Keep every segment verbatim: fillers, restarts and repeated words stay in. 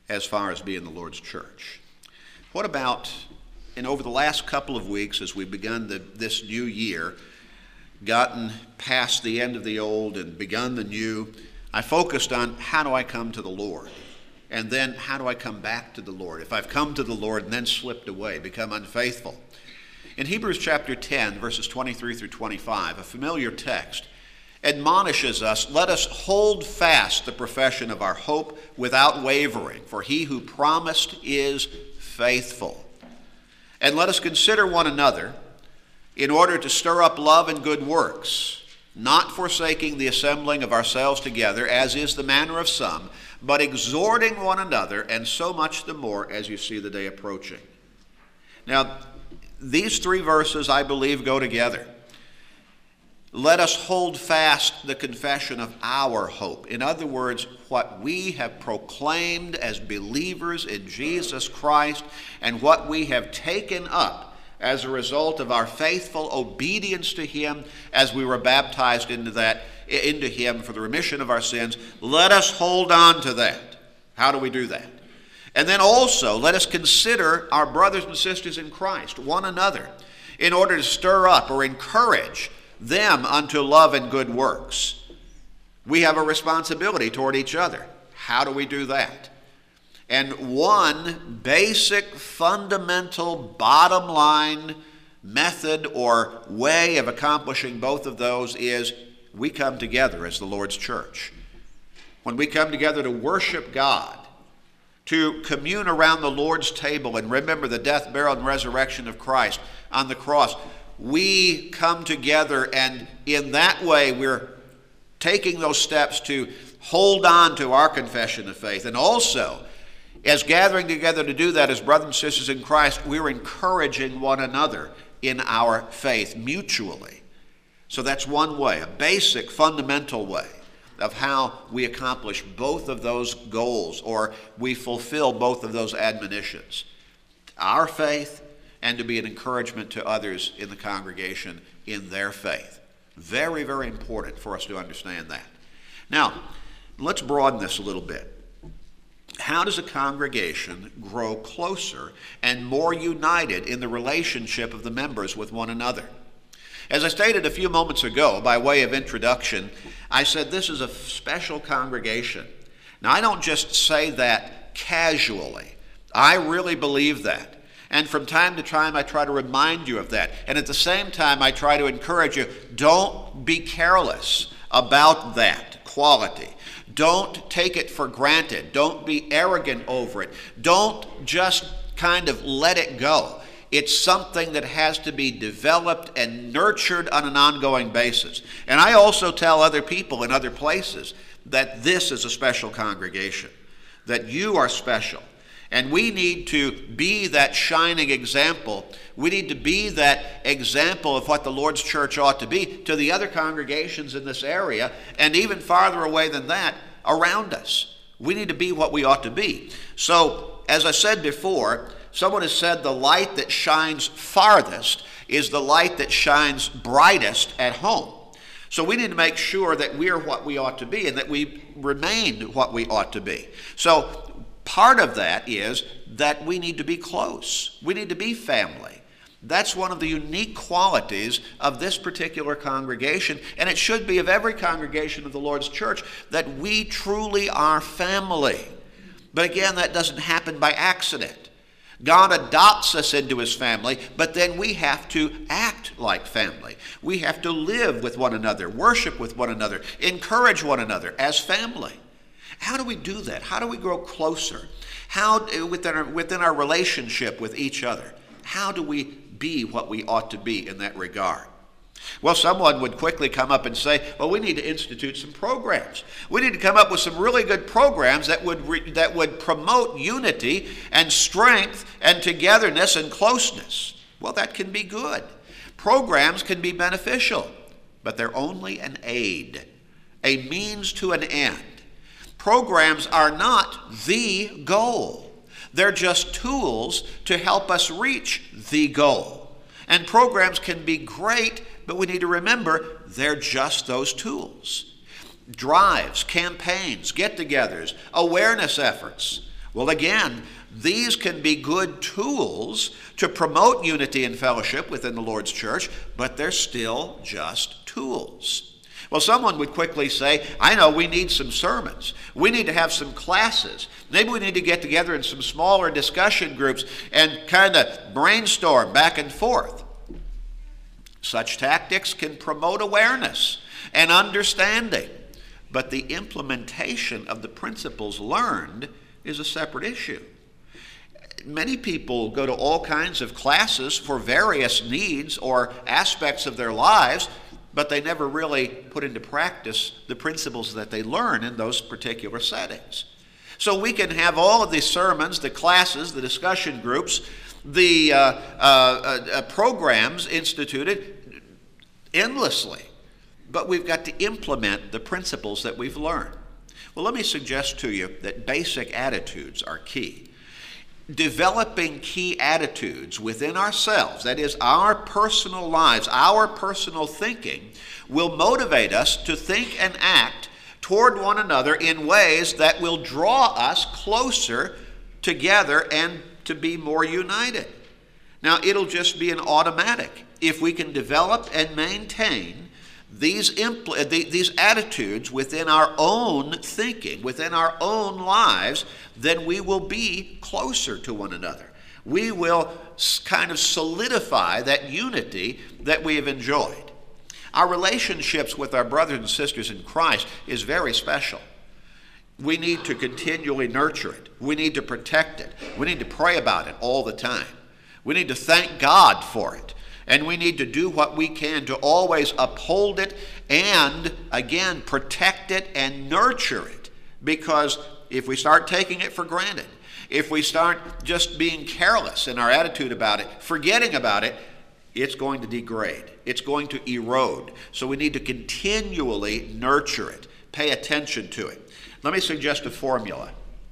as far as being the Lord's church. What about, and over the last couple of weeks as we've begun the, this new year, gotten past the end of the old and begun the new, I focused on how do I come to the Lord? And then how do I come back to the Lord? If I've come to the Lord and then slipped away, become unfaithful. In Hebrews chapter ten, verses twenty-three through twenty-five, a familiar text, admonishes us, let us hold fast the profession of our hope without wavering, for he who promised is faithful. And let us consider one another in order to stir up love and good works, not forsaking the assembling of ourselves together, as is the manner of some, but exhorting one another, and so much the more as you see the day approaching. Now, these three verses, I believe, go together. Let us hold fast the confession of our hope. In other words, what we have proclaimed as believers in Jesus Christ and what we have taken up as a result of our faithful obedience to him as we were baptized into that, into him for the remission of our sins. Let us hold on to that. How do we do that? And then also, let us consider our brothers and sisters in Christ, one another, in order to stir up or encourage them unto love and good works. We have a responsibility toward each other. How do we do that? And one basic, fundamental, bottom line method or way of accomplishing both of those is we come together as the Lord's church. When we come together to worship God, to commune around the Lord's table and remember the death, burial, and resurrection of Christ on the cross, we come together, and in that way we're taking those steps to hold on to our confession of faith. And also, as gathering together to do that as brothers and sisters in Christ, we're encouraging one another in our faith mutually. So that's one way, a basic, fundamental way of how we accomplish both of those goals, or we fulfill both of those admonitions. Our faith, and to be an encouragement to others in the congregation in their faith. Very, very important for us to understand that. Now, let's broaden this a little bit. How does a congregation grow closer and more united in the relationship of the members with one another? As I stated a few moments ago, by way of introduction, I said this is a special congregation. Now, I don't just say that casually. I really believe that. And from time to time, I try to remind you of that. And at the same time, I try to encourage you, don't be careless about that quality. Don't take it for granted. Don't be arrogant over it. Don't just kind of let it go. It's something that has to be developed and nurtured on an ongoing basis. And I also tell other people in other places that this is a special congregation, that you are special. And we need to be that shining example. We need to be that example of what the Lord's church ought to be to the other congregations in this area, and even farther away than that, around us. We need to be what we ought to be. So, as I said before, someone has said the light that shines farthest is the light that shines brightest at home. So we need to make sure that we're what we ought to be and that we remain what we ought to be. So part of that is that we need to be close. We need to be family. That's one of the unique qualities of this particular congregation, and it should be of every congregation of the Lord's church, that we truly are family. But again, that doesn't happen by accident. God adopts us into his family, but then we have to act like family. We have to live with one another, worship with one another, encourage one another as family. How do we do that? How do we grow closer? How, within our, within our relationship with each other, how do we be what we ought to be in that regard? Well, someone would quickly come up and say, well, we need to institute some programs. We need to come up with some really good programs that would, re- that would promote unity and strength and togetherness and closeness. Well, that can be good. Programs can be beneficial, but they're only an aid, a means to an end. Programs are not the goal. They're just tools to help us reach the goal. And programs can be great, but we need to remember they're just those tools. Drives, campaigns, get-togethers, awareness efforts Well, again, these can be good tools to promote unity and fellowship within the Lord's church, but they're still just tools. Well, someone would quickly say, I know we need some sermons. We need to have some classes. Maybe we need to get together in some smaller discussion groups and kind of brainstorm back and forth. Such tactics can promote awareness and understanding, but the implementation of the principles learned is a separate issue. Many people go to all kinds of classes for various needs or aspects of their lives, but they never really put into practice the principles that they learn in those particular settings. So we can have all of these sermons, the classes, the discussion groups, the uh, uh, uh, programs instituted endlessly, but we've got to implement the principles that we've learned. Well, let me suggest to you that basic attitudes are key. Developing key attitudes within ourselves, that is, our personal lives, our personal thinking, will motivate us to think and act toward one another in ways that will draw us closer together and to be more united. Now, it'll just be an automatic. If we can develop and maintain these, impl- these attitudes within our own thinking, within our own lives, then we will be closer to one another. We will kind of solidify that unity that we have enjoyed. Our relationships with our brothers and sisters in Christ is very special. We need to continually nurture it. We need to protect it. We need to pray about it all the time. We need to thank God for it. And we need to do what we can to always uphold it and, again, protect it and nurture it. Because if we start taking it for granted, if we start just being careless in our attitude about it, forgetting about it, it's going to degrade. It's going to erode. So we need to continually nurture it, pay attention to it. Let me suggest a formula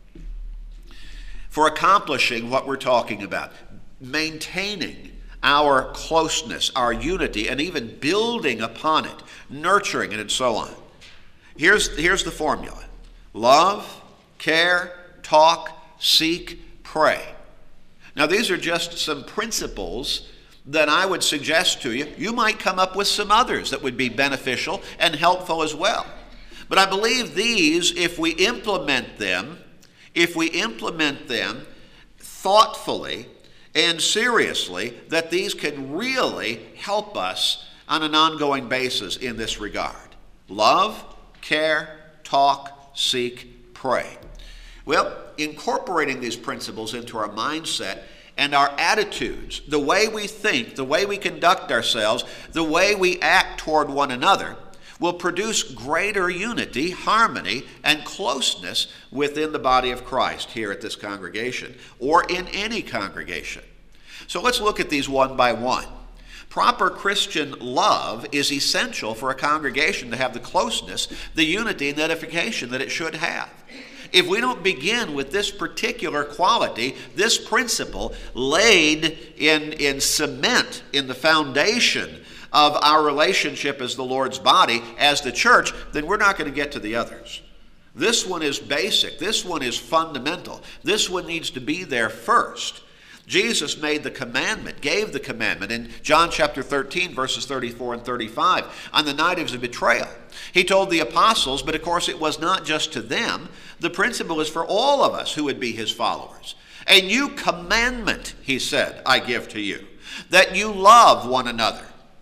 for accomplishing what we're talking about, maintaining our closeness, our unity, and even building upon it, nurturing it, and so on. Here's, here's the formula. Love, care, talk, seek, pray. Now, these are just some principles that I would suggest to you. You might come up with some others that would be beneficial and helpful as well. But I believe these, if we implement them, if we implement them thoughtfully and seriously, that these can really help us on an ongoing basis in this regard. Love, care, talk, seek, pray. Well, incorporating these principles into our mindset and our attitudes, the way we think, the way we conduct ourselves, the way we act toward one another, will produce greater unity, harmony, and closeness within the body of Christ here at this congregation or in any congregation. So let's look at these one by one. Proper Christian love is essential for a congregation to have the closeness, the unity, and edification that it should have. If we don't begin with this particular quality, this principle laid in, in cement in the foundation of our relationship as the Lord's body, as the church, then we're not going to get to the others. This one is basic. This one is fundamental. This one needs to be there first. Jesus made the commandment, gave the commandment in John chapter thirteen, verses thirty-four and thirty-five, on the night of his betrayal. He told the apostles, but of course it was not just to them. The principle is for all of us who would be his followers. A new commandment, he said, I give to you, that you love one another.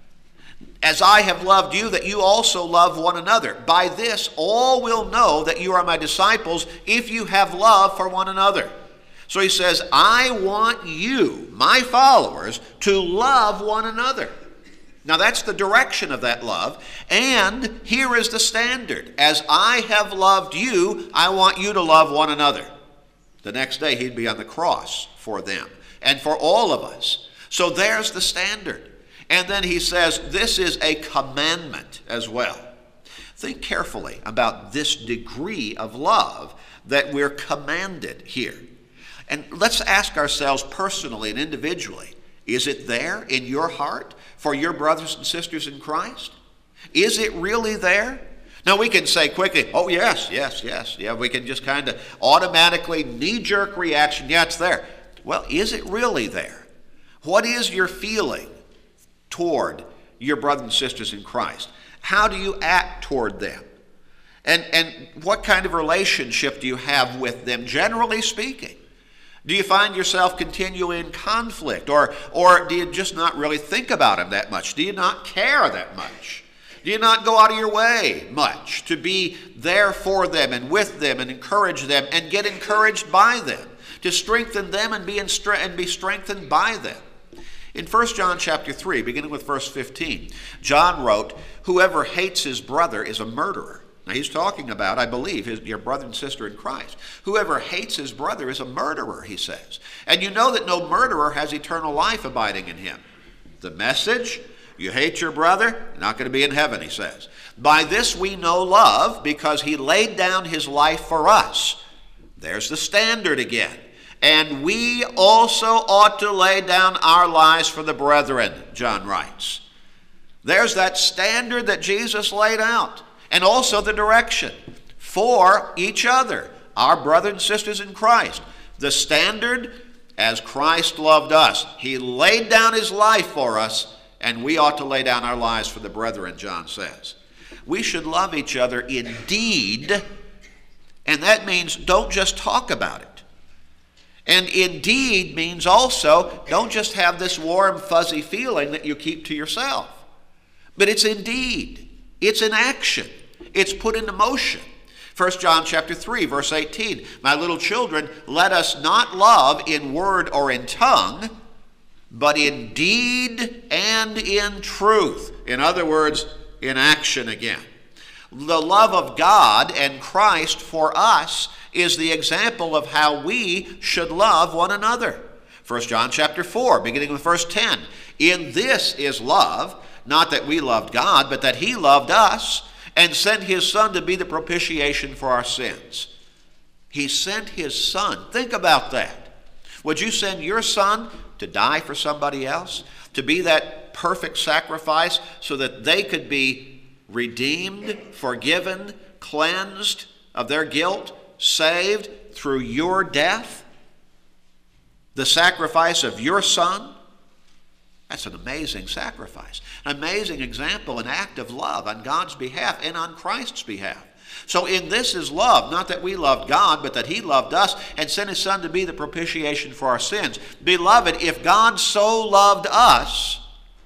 As I have loved you, that you also love one another. By this all will know that you are my disciples if you have love for one another. So he says, I want you, my followers, to love one another. Now that's the direction of that love. And here is the standard. As I have loved you, I want you to love one another. The next day he'd be on the cross for them and for all of us. So there's the standard. And then he says, this is a commandment as well. Think carefully about this degree of love that we're commanded here. And let's ask ourselves personally and individually, is it there in your heart for your brothers and sisters in Christ? Is it really there? Now we can say quickly, oh yes, yes, yes, yeah, we can just kind of automatically knee-jerk reaction, yeah, it's there. Well, is it really there? What is your feeling toward your brothers and sisters in Christ? How do you act toward them? And, and what kind of relationship do you have with them, generally speaking? Do you find yourself continually in conflict? Or, or do you just not really think about them that much? Do you not care that much? Do you not go out of your way much to be there for them and with them and encourage them and get encouraged by them, to strengthen them and be, in, and be strengthened by them? In First John chapter three, beginning with verse fifteen, John wrote, "Whoever hates his brother is a murderer." Now he's talking about, I believe, his, your brother and sister in Christ. Whoever hates his brother is a murderer, he says. And you know that no murderer has eternal life abiding in him. The message, you hate your brother, you're not going to be in heaven, he says. By this we know love, because he laid down his life for us. There's the standard again. And we also ought to lay down our lives for the brethren, John writes. There's that standard that Jesus laid out. And also the direction for each other, our brothers and sisters in Christ. The standard, as Christ loved us. He laid down his life for us, and we ought to lay down our lives for the brethren, John says. We should love each other indeed, and that means don't just talk about it. And indeed means also don't just have this warm, fuzzy feeling that you keep to yourself. But it's indeed. It's in action. It's put into motion. First John chapter three, verse eighteen. My little children, let us not love in word or in tongue, but in deed and in truth. In other words, in action again. The love of God and Christ for us is the example of how we should love one another. First John chapter four, beginning with verse ten. In this is love, not that we loved God, but that he loved us and sent his Son to be the propitiation for our sins. He sent his Son. Think about that. Would you send your son to die for somebody else? To be that perfect sacrifice so that they could be redeemed, forgiven, cleansed of their guilt, saved through your death? The sacrifice of your Son? That's an amazing sacrifice, an amazing example, an act of love on God's behalf and on Christ's behalf. So in this is love, not that we loved God, but that he loved us and sent his Son to be the propitiation for our sins. Beloved, if God so loved us,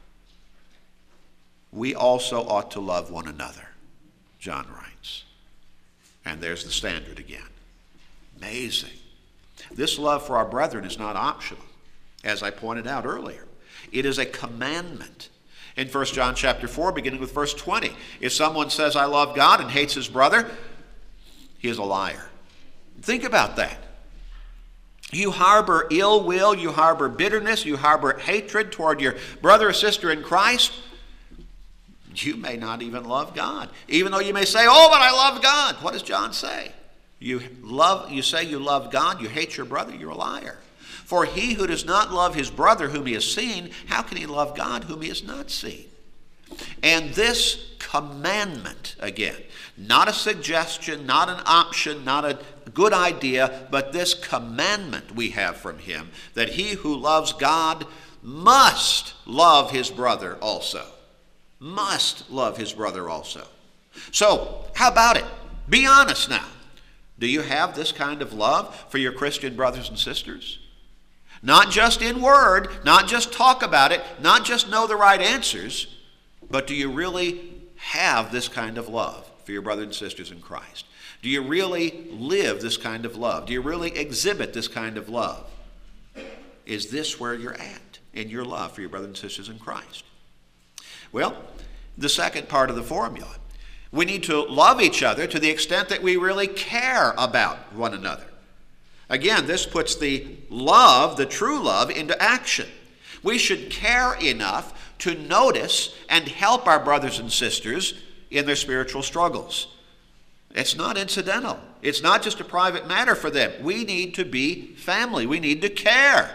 we also ought to love one another, John writes. And there's the standard again. Amazing. This love for our brethren is not optional, as I pointed out earlier. It is a commandment. In First John chapter four, beginning with verse twenty, if someone says, I love God, and hates his brother, he is a liar. Think about that. You harbor ill will, you harbor bitterness, you harbor hatred toward your brother or sister in Christ, you may not even love God. Even though you may say, oh, but I love God. What does John say? You love, you say you love God, you hate your brother, you're a liar. For he who does not love his brother whom he has seen, how can he love God whom he has not seen? And this commandment, again, not a suggestion, not an option, not a good idea, but this commandment we have from him, that he who loves God must love his brother also. Must love his brother also. So, how about it? Be honest now. Do you have this kind of love for your Christian brothers and sisters? Not just in word, not just talk about it, not just know the right answers, but do you really have this kind of love for your brothers and sisters in Christ? Do you really live this kind of love? Do you really exhibit this kind of love? Is this where you're at in your love for your brothers and sisters in Christ? Well, the second part of the formula. We need to love each other to the extent that we really care about one another. Again, this puts the love, the true love, into action. We should care enough to notice and help our brothers and sisters in their spiritual struggles. It's not incidental. It's not just a private matter for them. We need to be family. We need to care.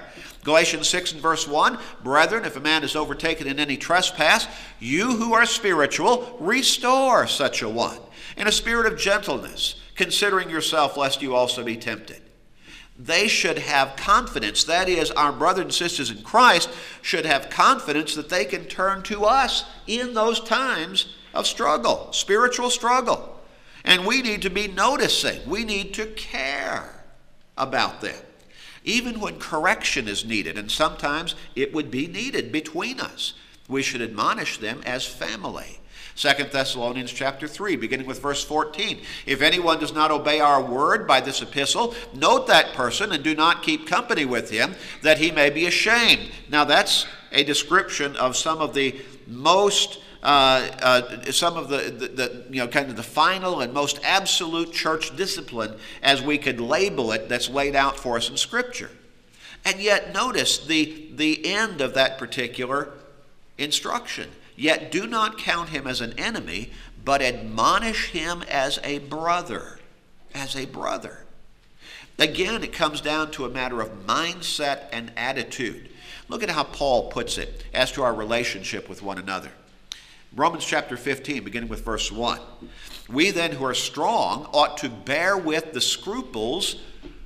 Galatians six and verse one, brethren, if a man is overtaken in any trespass, you who are spiritual, restore such a one in a spirit of gentleness, considering yourself lest you also be tempted. They should have confidence, that is, our brothers and sisters in Christ should have confidence that they can turn to us in those times of struggle, spiritual struggle. And we need to be noticing, we need to care about them. Even when correction is needed, and sometimes it would be needed between us, we should admonish them as family. Second Thessalonians chapter three, beginning with verse fourteen. If anyone does not obey our word by this epistle, note that person and do not keep company with him, that he may be ashamed. Now that's a description of some of the most Uh, uh, some of the, the, the, you know, kind of the final and most absolute church discipline, as we could label it, that's laid out for us in Scripture. And yet notice the, the end of that particular instruction. Yet do not count him as an enemy, but admonish him as a brother. As a brother. Again, it comes down to a matter of mindset and attitude. Look at how Paul puts it as to our relationship with one another. Romans chapter fifteen, beginning with verse one. We then who are strong ought to bear with the scruples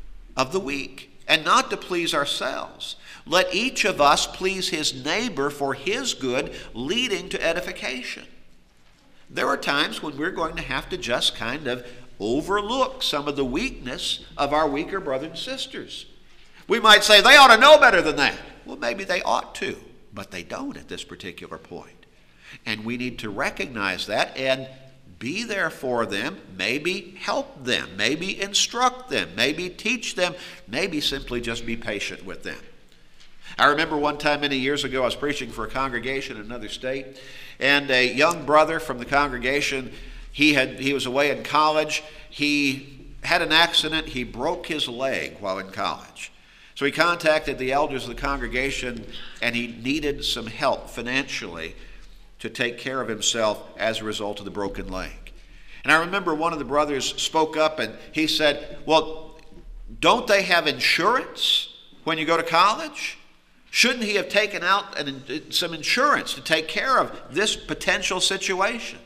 of the weak, and not to please ourselves. Let each of us please his neighbor for his good, leading to edification. There are times when we're going to have to just kind of overlook some of the weakness of our weaker brothers and sisters. We might say, they ought to know better than that. Well, maybe they ought to, but they don't at this particular point. And we need to recognize that and be there for them, maybe help them, maybe instruct them, maybe teach them, maybe simply just be patient with them. I remember one time many years ago, I was preaching for a congregation in another state, and a young brother from the congregation, he had he was away in college. He had an accident. He broke his leg while in college. So he contacted the elders of the congregation, and he needed some help financially to take care of himself as a result of the broken leg. And I remember one of the brothers spoke up and he said, well, don't they have insurance when you go to college? Shouldn't he have taken out an, some insurance to take care of this potential situation?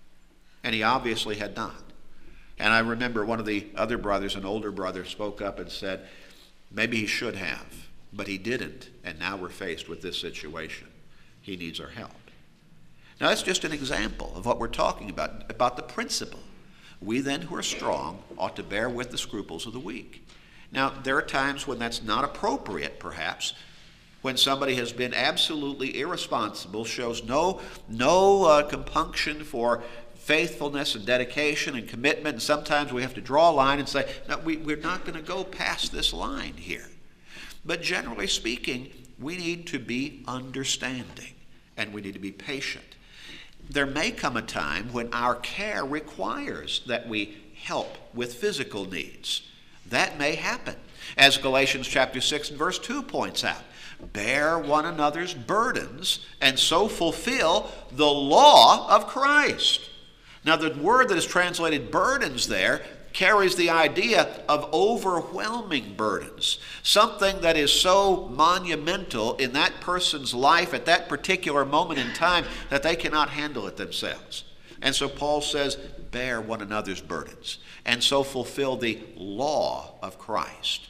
And he obviously had not. And I remember one of the other brothers, an older brother, spoke up and said, maybe he should have, but he didn't, and now we're faced with this situation. He needs our help. Now, that's just an example of what we're talking about, about the principle. We then who are strong ought to bear with the scruples of the weak. Now, there are times when that's not appropriate, perhaps, when somebody has been absolutely irresponsible, shows no, no uh, compunction for faithfulness and dedication and commitment, and sometimes we have to draw a line and say, no, we, we're not going to go past this line here. But generally speaking, we need to be understanding, and we need to be patient. There may come a time when our care requires that we help with physical needs. That may happen, as Galatians chapter six and verse two points out. Bear one another's burdens and so fulfill the law of Christ. Now, the word that is translated burdens there carries the idea of overwhelming burdens, something that is so monumental in that person's life at that particular moment in time that they cannot handle it themselves. And so Paul says, bear one another's burdens, and so fulfill the law of Christ.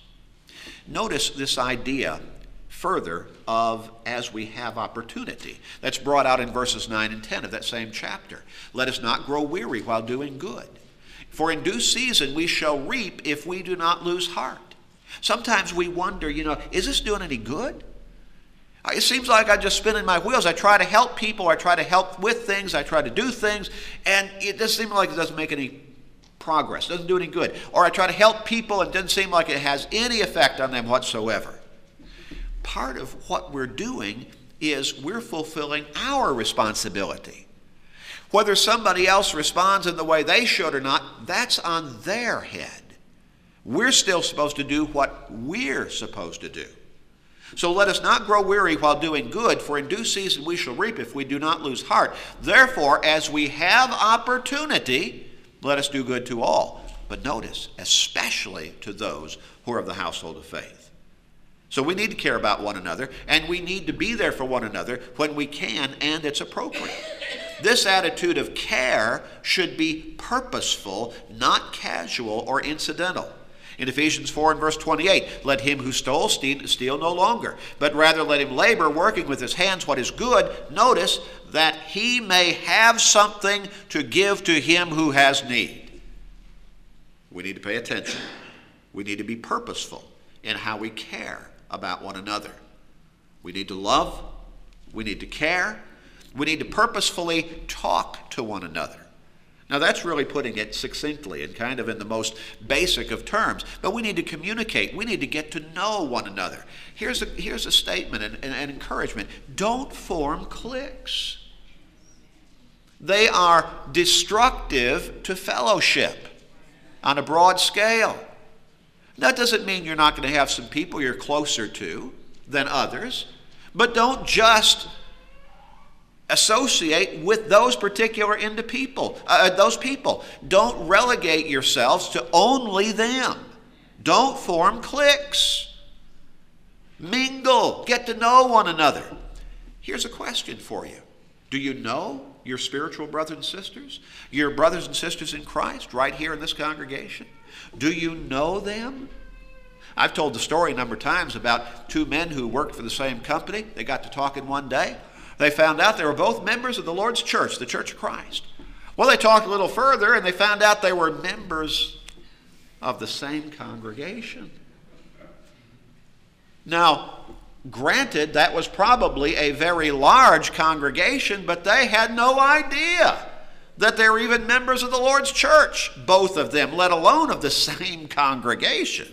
Notice this idea further of as we have opportunity. That's brought out in verses nine and ten of that same chapter. Let us not grow weary while doing good. For in due season we shall reap if we do not lose heart. Sometimes we wonder, you know, is this doing any good? It seems like I'm just spinning my wheels. I try to help people. I try to help with things. I try to do things. And it doesn't seem like it doesn't make any progress. It doesn't do any good. Or I try to help people and it doesn't seem like it has any effect on them whatsoever. Part of what we're doing is we're fulfilling our responsibility. Whether somebody else responds in the way they should or not, that's on their head. We're still supposed to do what we're supposed to do. So let us not grow weary while doing good, for in due season we shall reap if we do not lose heart. Therefore, as we have opportunity, let us do good to all. But notice, especially to those who are of the household of faith. So we need to care about one another, and we need to be there for one another when we can and it's appropriate. This attitude of care should be purposeful, not casual or incidental. In Ephesians four and verse twenty-eight, let him who stole steal no longer, but rather let him labor, working with his hands what is good. Notice that he may have something to give to him who has need. We need to pay attention. We need to be purposeful in how we care about one another. We need to love. We need to care. We need to purposefully talk to one another. Now that's really putting it succinctly and kind of in the most basic of terms. But we need to communicate. We need to get to know one another. Here's a, here's a statement and an encouragement. Don't form cliques. They are destructive to fellowship on a broad scale. That doesn't mean you're not going to have some people you're closer to than others. But don't just associate with those particular into people, uh, those people. Don't relegate yourselves to only them. Don't form cliques. Mingle. Get to know one another. Here's a question for you. Do you know your spiritual brothers and sisters? Your brothers and sisters in Christ right here in this congregation? Do you know them? I've told the story a number of times about two men who worked for the same company. They got to talking one day. They found out they were both members of the Lord's church, the Church of Christ. Well, they talked a little further and they found out they were members of the same congregation. Now, granted, that was probably a very large congregation, but they had no idea that they were even members of the Lord's church, both of them, let alone of the same congregation.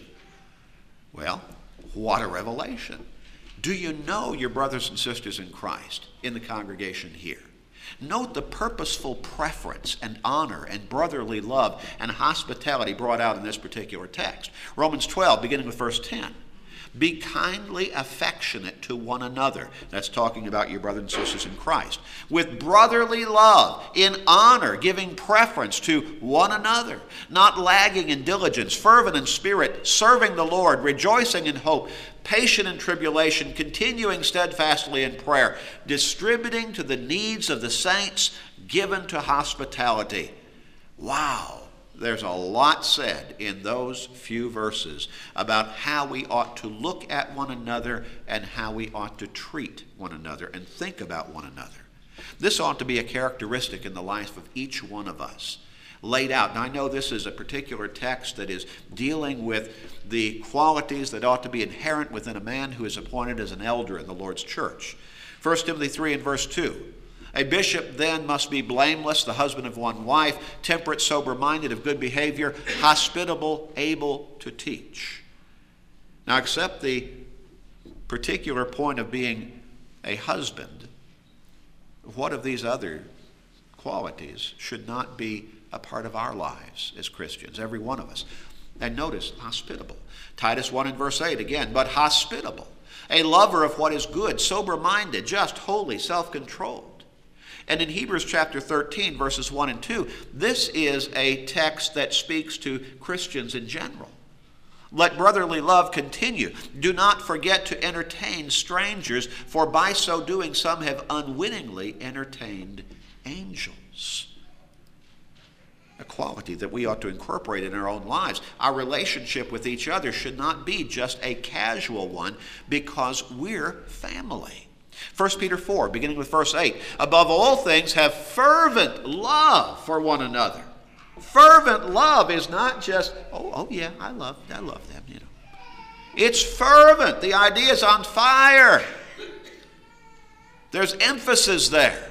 Well, what a revelation. Do you know your brothers and sisters in Christ in the congregation here? Note the purposeful preference and honor and brotherly love and hospitality brought out in this particular text. Romans twelve, beginning with verse ten. Be kindly affectionate to one another. That's talking about your brothers and sisters in Christ. With brotherly love, in honor, giving preference to one another. Not lagging in diligence, fervent in spirit, serving the Lord, rejoicing in hope, patient in tribulation, continuing steadfastly in prayer, distributing to the needs of the saints, given to hospitality. Wow. There's a lot said in those few verses about how we ought to look at one another and how we ought to treat one another and think about one another. This ought to be a characteristic in the life of each one of us, laid out. And I know this is a particular text that is dealing with the qualities that ought to be inherent within a man who is appointed as an elder in the Lord's church. First Timothy three and verse two. A bishop then must be blameless, the husband of one wife, temperate, sober-minded, of good behavior, hospitable, able to teach. Now, except the particular point of being a husband, what of these other qualities should not be a part of our lives as Christians, every one of us? And notice, hospitable. Titus one and verse eight again, but hospitable, a lover of what is good, sober-minded, just, holy, self-controlled. And in Hebrews chapter thirteen, verses one and two, this is a text that speaks to Christians in general. Let brotherly love continue. Do not forget to entertain strangers, for by so doing some have unwittingly entertained angels. A quality that we ought to incorporate in our own lives. Our relationship with each other should not be just a casual one because we're family. First Peter four, beginning with verse eight. Above all things, have fervent love for one another. Fervent love is not just, oh, oh yeah, I love, I love them, you know. It's fervent. The idea is on fire. There's emphasis there.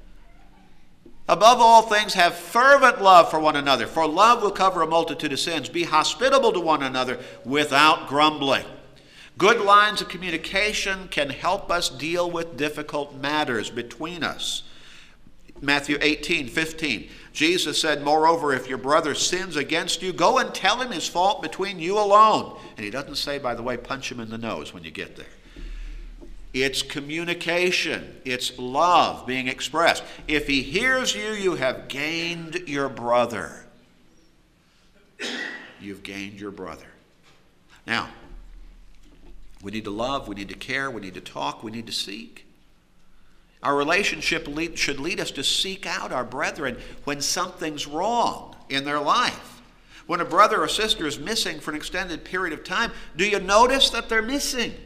Above all things, have fervent love for one another, for love will cover a multitude of sins. Be hospitable to one another without grumbling. Good lines of communication can help us deal with difficult matters between us. Matthew eighteen, fifteen. Jesus said, moreover, if your brother sins against you, go and tell him his fault between you alone. And he doesn't say, by the way, punch him in the nose when you get there. It's communication. It's love being expressed. If he hears you, you have gained your brother. You've gained your brother. Now, We need to love, we need to care, we need to talk, we need to seek. Our relationship lead, should lead us to seek out our brethren when something's wrong in their life. When a brother or sister is missing for an extended period of time, do you notice that they're missing?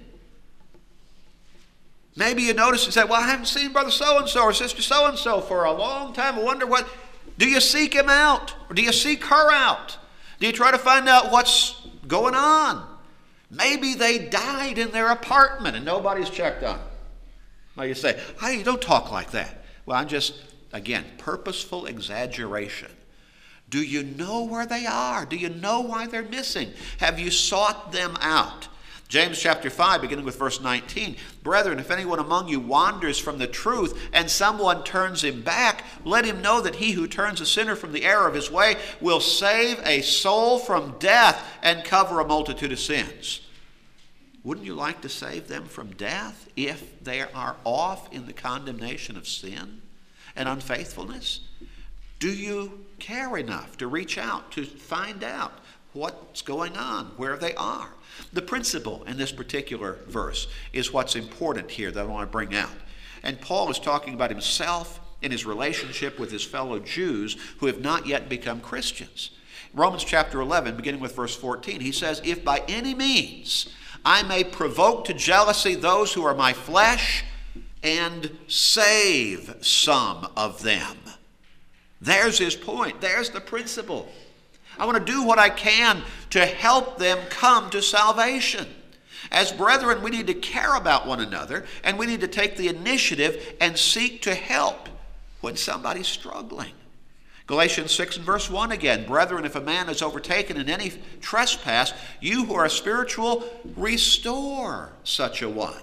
Maybe you notice and say, well, I haven't seen brother so-and-so or sister so-and-so for a long time. I wonder what... Do you seek him out? Or do you seek her out? Do you try to find out what's going on? Maybe they died in their apartment and nobody's checked on them. Well, you say, hey, don't talk like that. Well, I'm just, again, purposeful exaggeration. Do you know where they are? Do you know why they're missing? Have you sought them out? James chapter five, beginning with verse nineteen, Brethren, if anyone among you wanders from the truth, and someone turns him back, let him know that he who turns a sinner from the error of his way will save a soul from death and cover a multitude of sins. Wouldn't you like to save them from death if they are off in the condemnation of sin and unfaithfulness? Do you care enough to reach out to find out what's going on, where they are? The principle in this particular verse is what's important here that I want to bring out. And Paul is talking about himself in his relationship with his fellow Jews who have not yet become Christians. Romans chapter eleven, beginning with verse fourteen, he says, if by any means I may provoke to jealousy those who are my flesh and save some of them. There's his point. There's the principle. I want to do what I can to help them come to salvation. As brethren, we need to care about one another, and we need to take the initiative and seek to help when somebody's struggling. Galatians six and verse one again, Brethren, if a man is overtaken in any trespass, you who are spiritual, restore such a one.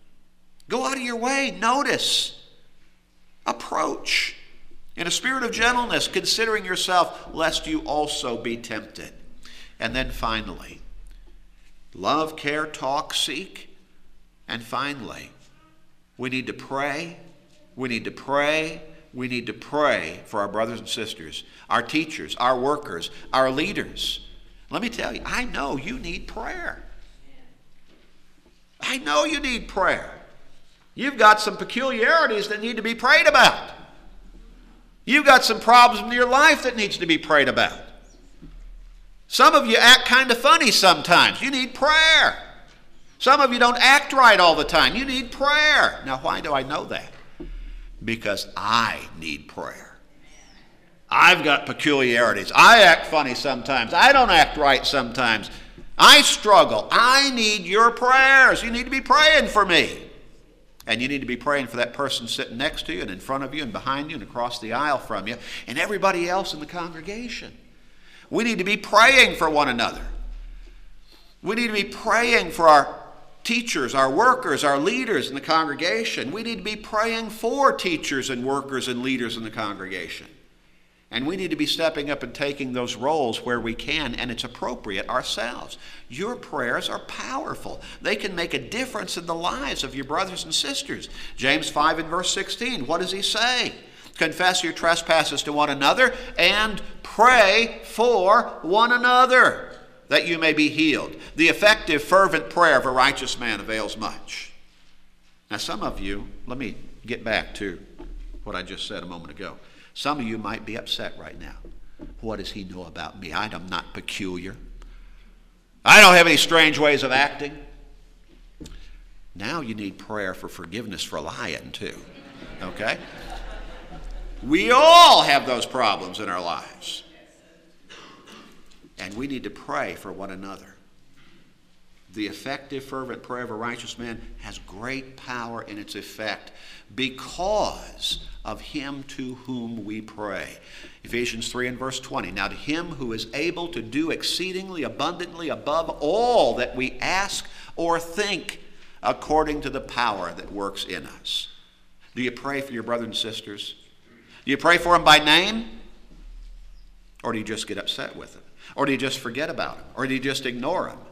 Go out of your way, notice, approach. In a spirit of gentleness, considering yourself, lest you also be tempted. And then finally, love, care, talk, seek. And finally, we need to pray, we need to pray, we need to pray for our brothers and sisters, our teachers, our workers, our leaders. Let me tell you, I know you need prayer. I know you need prayer. You've got some peculiarities that need to be prayed about. You've got some problems in your life that needs to be prayed about. Some of you act kind of funny sometimes. You need prayer. Some of you don't act right all the time. You need prayer. Now, why do I know that? Because I need prayer. I've got peculiarities. I act funny sometimes. I don't act right sometimes. I struggle. I need your prayers. You need to be praying for me. And you need to be praying for that person sitting next to you and in front of you and behind you and across the aisle from you and everybody else in the congregation. We need to be praying for one another. We need to be praying for our teachers, our workers, our leaders in the congregation. We need to be praying for teachers and workers and leaders in the congregation. And we need to be stepping up and taking those roles where we can and it's appropriate ourselves. Your prayers are powerful. They can make a difference in the lives of your brothers and sisters. James five and verse sixteen, what does he say? Confess your trespasses to one another and pray for one another that you may be healed. The effective, fervent prayer of a righteous man avails much. Now some of you, let me get back to what I just said a moment ago. Some of you might be upset right now. What does he know about me? I'm not peculiar. I don't have any strange ways of acting. Now you need prayer for forgiveness for lying too. Okay? We all have those problems in our lives. And we need to pray for one another. The effective, fervent prayer of a righteous man has great power in its effect because of him to whom we pray. Ephesians three and verse twenty. Now to him who is able to do exceedingly abundantly above all that we ask or think according to the power that works in us. Do you pray for your brothers and sisters? Do you pray for them by name? Or do you just get upset with them? Or do you just forget about them? Or do you just ignore them?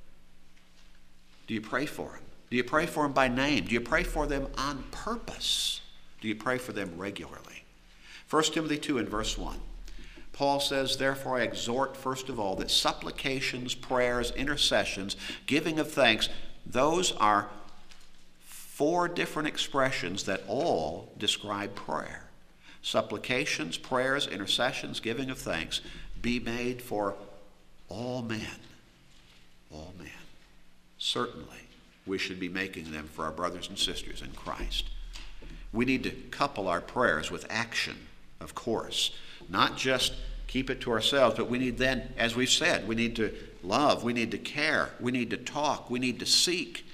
Do you pray for them? Do you pray for them by name? Do you pray for them on purpose? Do you pray for them regularly? First Timothy two and verse one. Paul says, therefore I exhort first of all that supplications, prayers, intercessions, giving of thanks Those are four different expressions that all describe prayer. Supplications, prayers, intercessions, giving of thanks be made for all men. All men. Certainly, we should be making them for our brothers and sisters in Christ. We need to couple our prayers with action, of course. Not just keep it to ourselves, but we need then, as we've said, we need to love, we need to care, we need to talk, we need to seek.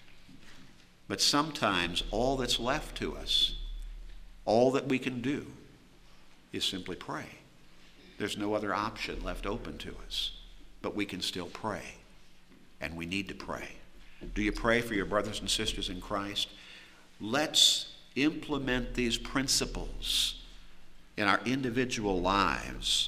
But sometimes all that's left to us, all that we can do, is simply pray. There's no other option left open to us. But we can still pray. And we need to pray. Do you pray for your brothers and sisters in Christ? Let's implement these principles in our individual lives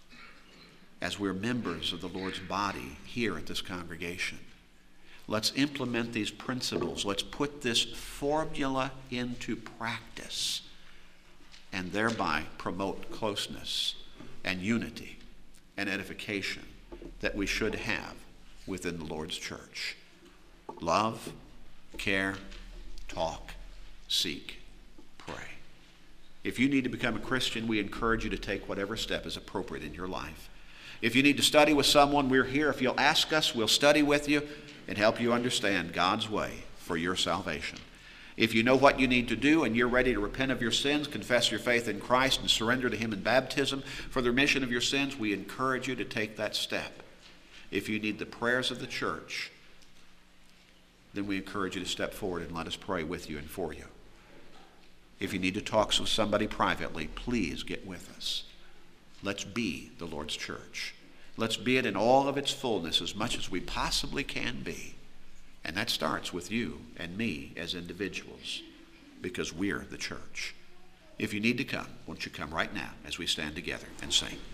as we're members of the Lord's body here at this congregation. Let's implement these principles. Let's put this formula into practice and thereby promote closeness and unity and edification that we should have within the Lord's church. Love, care, talk, seek, pray. If you need to become a Christian, we encourage you to take whatever step is appropriate in your life. If you need to study with someone, we're here. If you'll ask us, we'll study with you and help you understand God's way for your salvation. If you know what you need to do and you're ready to repent of your sins, confess your faith in Christ, and surrender to Him in baptism for the remission of your sins, we encourage you to take that step. If you need the prayers of the church, then we encourage you to step forward and let us pray with you and for you. If you need to talk with somebody privately, please get with us. Let's be the Lord's church. Let's be it in all of its fullness as much as we possibly can be. And that starts with you and me as individuals, because we're the church. If you need to come, won't you come right now as we stand together and sing.